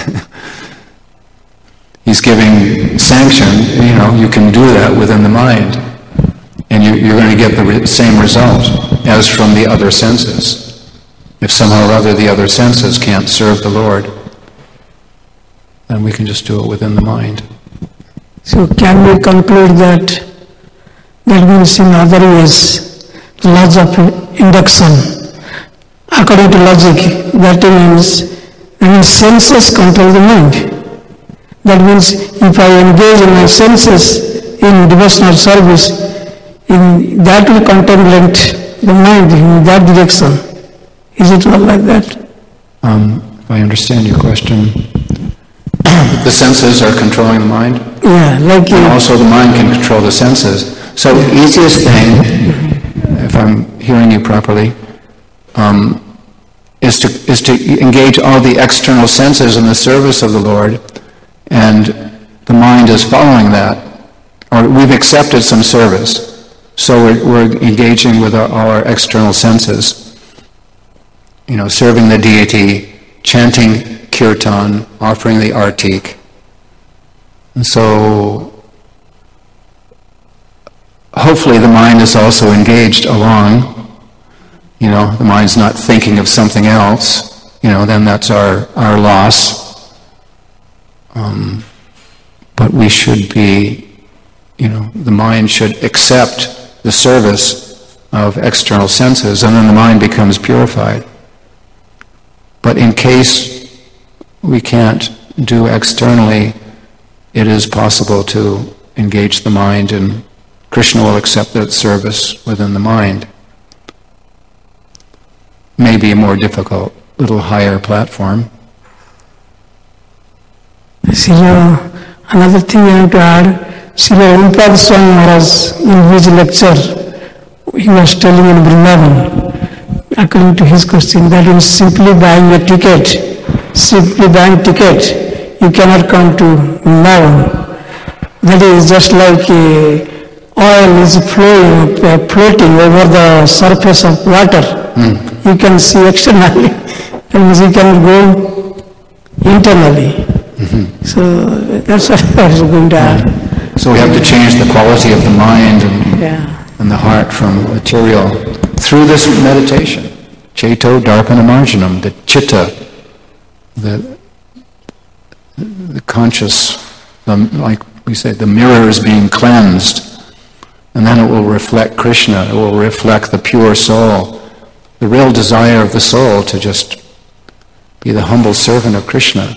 he's giving sanction, you can do that within the mind. And you're going to get the same result as from the other senses. If somehow or other the other senses can't serve the Lord, then we can just do it within the mind. So can we conclude that means in other ways, laws of induction? According to logic, that means senses control the mind. That means if I engage in my senses in devotional service, that will contemplate the mind in that direction. Is it not like that? If I understand your question, the senses are controlling the mind? Yeah, like and also the mind can control the senses. So the easiest thing, if I'm hearing you properly, is to engage all the external senses in the service of the Lord, and the mind is following that, or we've accepted some service, so we're engaging with all our external senses, serving the deity, chanting kirtan, offering the artik. And so hopefully the mind is also engaged along. The mind's not thinking of something else, then that's our loss. But we should be, the mind should accept the service of external senses, and then the mind becomes purified. But in case we can't do externally, it is possible to engage the mind, and Krishna will accept that service within the mind. Maybe a more difficult, little higher platform. Another thing I have to add, Srila Rupada Swami Maharaj, in his lecture, he was telling in Vrindavan, according to his question, that is simply buying a ticket, you cannot come to Vrindavan. That is just like oil is floating over the surface of water. You can see externally, and you can go internally. So that's what I was going to add. So we have to change the quality of the mind and the heart from material through this meditation. Ceto Darpana Marjanam, the chitta, the conscious, like we say, the mirror is being cleansed, and then it will reflect Krishna, it will reflect the pure soul, the real desire of the soul to just be the humble servant of Krishna.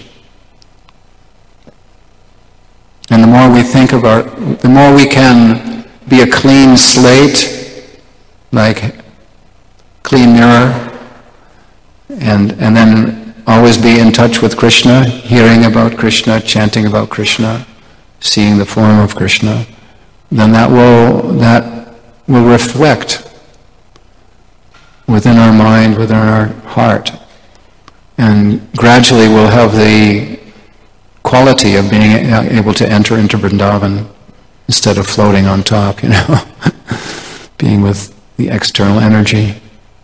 And the more we think about, the more we can be a clean slate, like clean mirror, and then always be in touch with Krishna, hearing about Krishna, chanting about Krishna, seeing the form of Krishna, then that will reflect within our mind, within our heart, and gradually we'll have the quality of being able to enter into Vrindavan instead of floating on top, being with the external energy.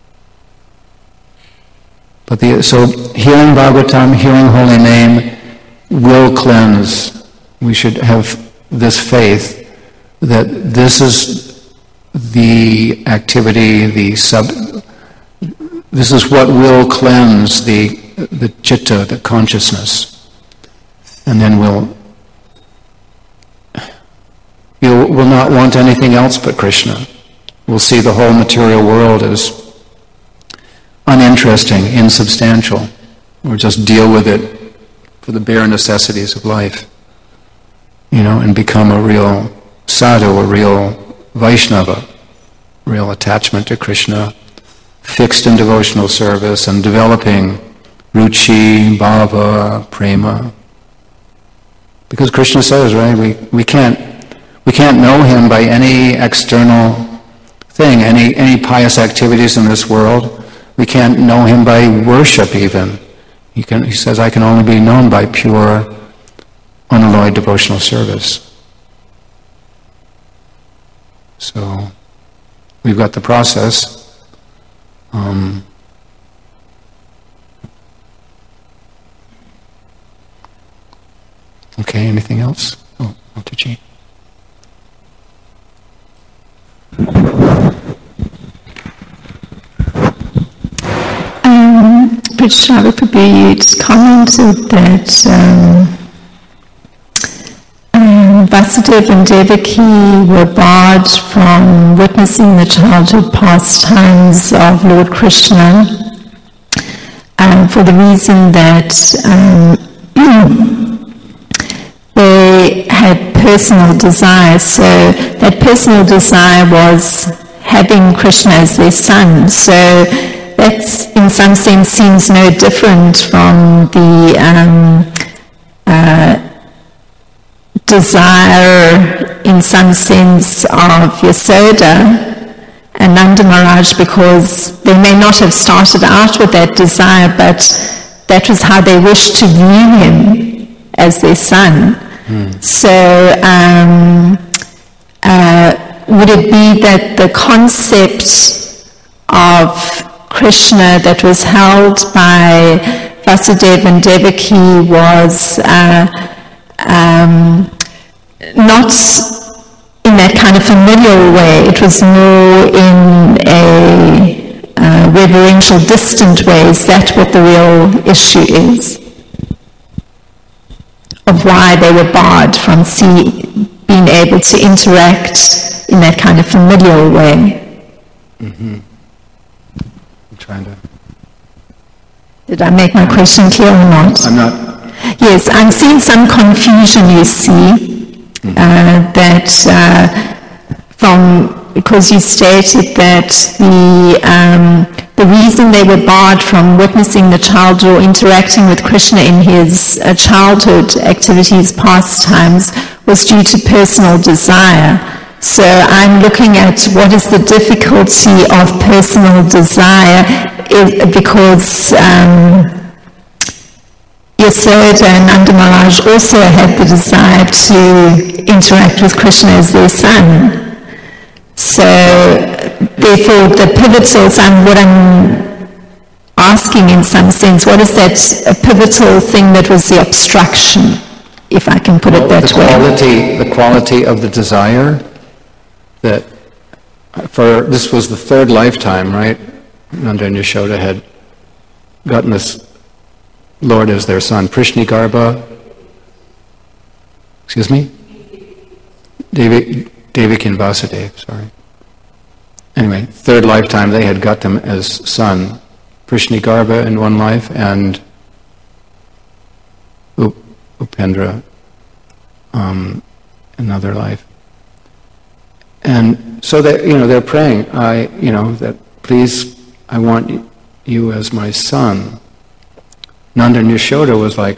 But so hearing Bhagavatam, hearing holy name will cleanse. We should have this faith that this is the activity, this is what will cleanse the chitta, the consciousness. And then we'll not want anything else but Krishna. We'll see the whole material world as uninteresting, insubstantial. We'll just deal with it for the bare necessities of life, and become a real sadhu, a real Vaishnava, real attachment to Krishna, fixed in devotional service and developing ruchi, bhava, prema. Because Krishna says, right, we can't know him by any external thing, any pious activities in this world. We can't know him by worship even. He says, I can only be known by pure, unalloyed devotional service. So we've got the process. Okay, anything else? Oh, Mataji. Prabhupada Prabhu commented that Vasudeva and Devaki were barred from witnessing the childhood pastimes of Lord Krishna for the reason that they had personal desire. So that personal desire was having Krishna as their son. So that in some sense seems no different from the desire in some sense of Yasoda and Nanda Maharaj, because they may not have started out with that desire, but that was how they wished to view him as their son. So would it be that the concept of Krishna that was held by Vasudeva and Devaki was not in that kind of familiar way. It was more in a reverential, distant way. Is that what the real issue is? Of why they were barred from being able to interact in that kind of familiar way? Mm-hmm. I'm trying to... Did I make my question clear or not? I'm not... Yes, I'm seeing some confusion, you see, because you stated that the reason they were barred from witnessing the child or interacting with Krishna in his childhood activities, pastimes, was due to personal desire. So I'm looking at what is the difficulty of personal desire, because Yasoda and Nanda Maharaj also had the desire to interact with Krishna as their son. So therefore the pivotal, what I'm asking in some sense, what is that pivotal thing that was the obstruction, if I can put it that way? The quality of the desire, that this was the third lifetime, right? Nanda and Yashoda had gotten this Lord as their son. Prishnigarbha, excuse me? Devaki and Vasudeva, sorry. Anyway, third lifetime they had got them as son. Prishnigarbha in one life and Upendra another life. And so they're praying, that please, I want you as my son. Nanda and Yashoda was like,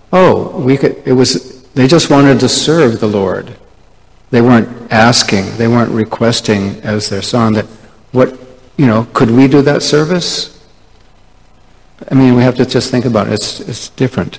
they just wanted to serve the Lord. They weren't asking, they weren't requesting as their son that, could we do that service? I mean, we have to just think about it. It's different.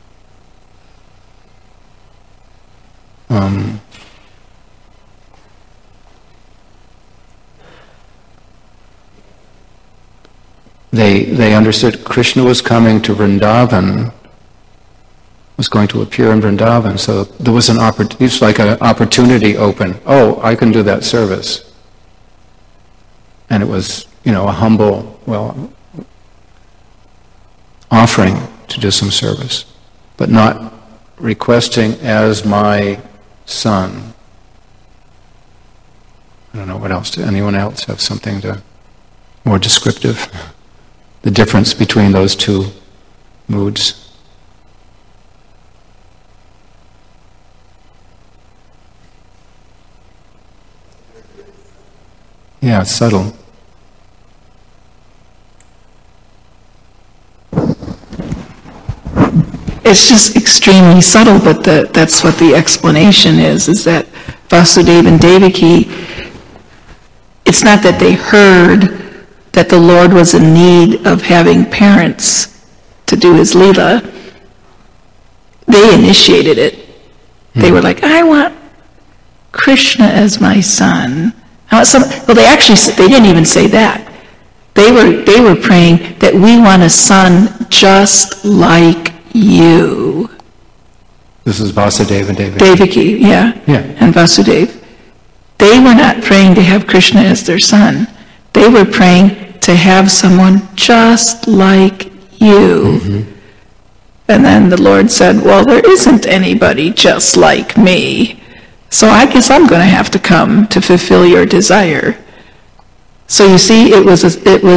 They understood Krishna was coming to Vrindavan, was going to appear in Vrindavan, so there was it's like an opportunity open. Oh, I can do that service. And it was, a humble, offering to do some service, but not requesting as my son. I don't know what else. Anyone else have something more descriptive? The difference between those two moods. Yeah, it's subtle. It's just extremely subtle, but that's what the explanation is that Vasudeva and Devaki, it's not that they heard that the Lord was in need of having parents to do his Leela. They initiated it. They were like, I want Krishna as my son. They didn't even say that. They were praying that we want a son just like you. This is Vasudeva and Devaki. Devaki, yeah. And Vasudeva. They were not praying to have Krishna as their son. They were praying to have someone just like you. Mm-hmm. And then the Lord said, well, there isn't anybody just like me. So I guess I'm going to have to come to fulfill your desire. So you see, it was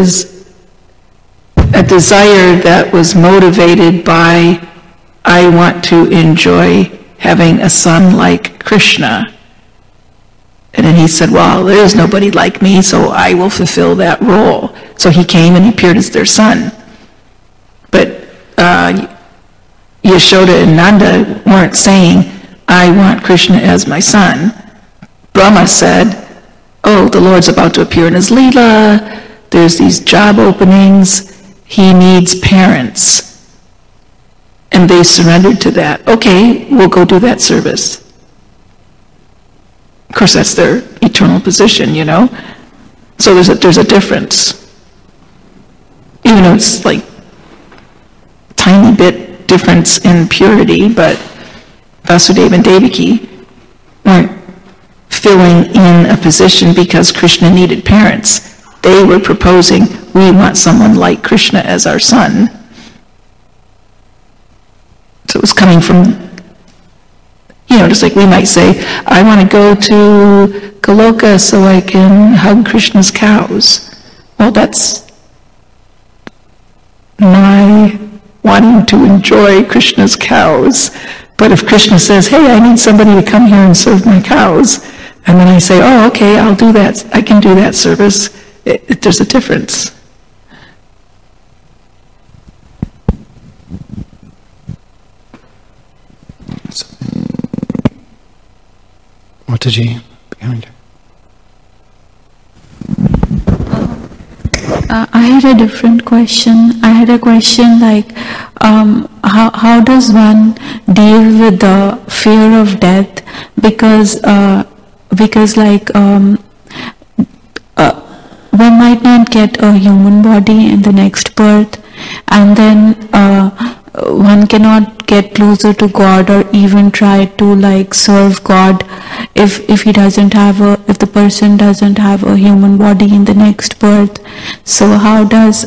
a desire that was motivated by, I want to enjoy having a son like Krishna. And then he said, well, there is nobody like me, so I will fulfill that role. So he came and he appeared as their son. But Yashoda and Nanda weren't saying, I want Krishna as my son. Brahma said, oh, the Lord's about to appear in his Leela, there's these job openings, he needs parents. And they surrendered to that. Okay, we'll go do that service. Of course, that's their eternal position, you know. So there's a difference. Even though it's like tiny bit difference in purity, but Vasudeva and Devaki weren't filling in a position because Krishna needed parents. They were proposing, we want someone like Krishna as our son. So it was coming from, just like we might say, I want to go to Goloka so I can hug Krishna's cows. Well, that's my wanting to enjoy Krishna's cows. But if Krishna says, hey, I need somebody to come here and serve my cows, and then I say, oh, okay, I'll do that. I can do that service. There's a difference. Mataji, behind her. I had a different question. I had a question like, how does one deal with the fear of death? Because one might not get a human body in the next birth, and then one cannot get closer to God or even try to serve God if the person doesn't have a human body in the next birth. So how does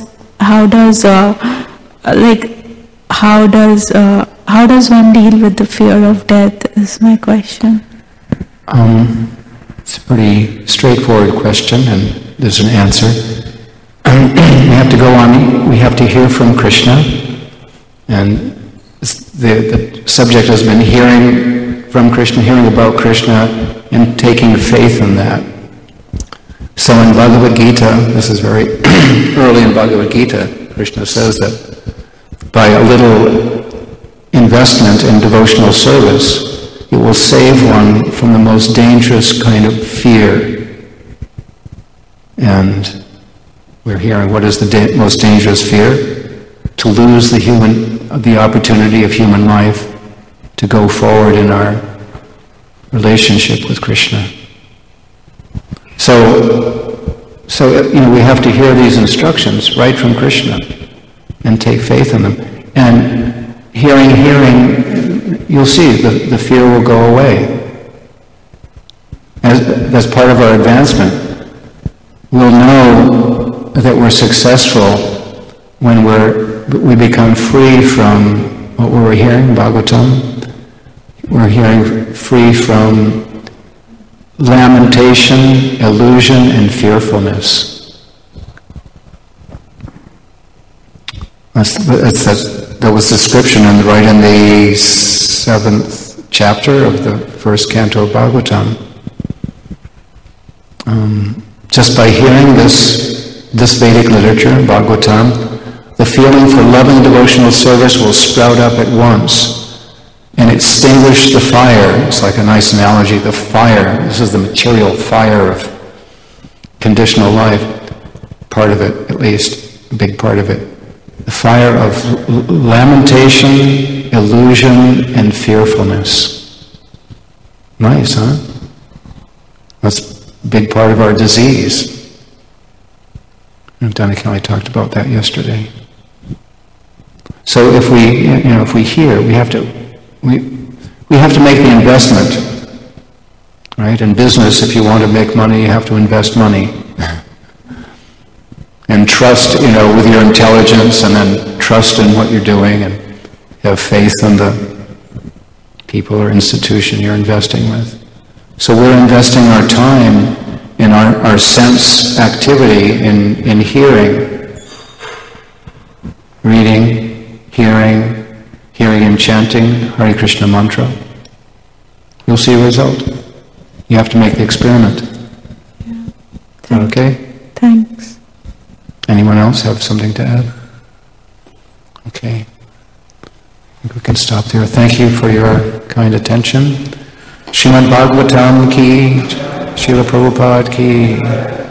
one deal with the fear of death is my question. It's a pretty straightforward question, and there's an answer. We have to go on, we have to hear from Krishna, and the subject has been hearing from Krishna, hearing about Krishna, and taking faith in that. So in Bhagavad Gita, this is very early in Bhagavad Gita, Krishna says that by a little investment in devotional service, it will save one from the most dangerous kind of fear. And we're hearing, what is the most dangerous fear? To lose the opportunity of human life to go forward in our relationship with Krishna. So we have to hear these instructions right from Krishna and take faith in them. And hearing, you'll see the fear will go away. As part of our advancement, we'll know that we're successful when we become free from what we're hearing, Bhagavatam. We're hearing free from lamentation, illusion, and fearfulness. That was description right in the 7th chapter of the first canto of Bhagavatam. Just by hearing this Vedic literature, Bhagavatam, the feeling for loving devotional service will sprout up at once and extinguish the fire. It's like a nice analogy, the fire. This is the material fire of conditional life, part of it at least, a big part of it. The fire of lamentation, illusion, and fearfulness. Nice, huh? a big part of our disease. And Donna Kelly talked about that yesterday. So if we hear, we have to make the investment, right? In business, if you want to make money, you have to invest money. And trust, with your intelligence, and then trust in what you're doing, and have faith in the people or institution you're investing with. So we're investing our time in our sense activity in hearing, reading, hearing and chanting Hare Krishna mantra. You'll see a result. You have to make the experiment. Is that okay? Thanks. Anyone else have something to add? Okay. I think we can stop there. Thank you for your kind attention. Srimad Bhagavatam ki, Srila Prabhupada ki.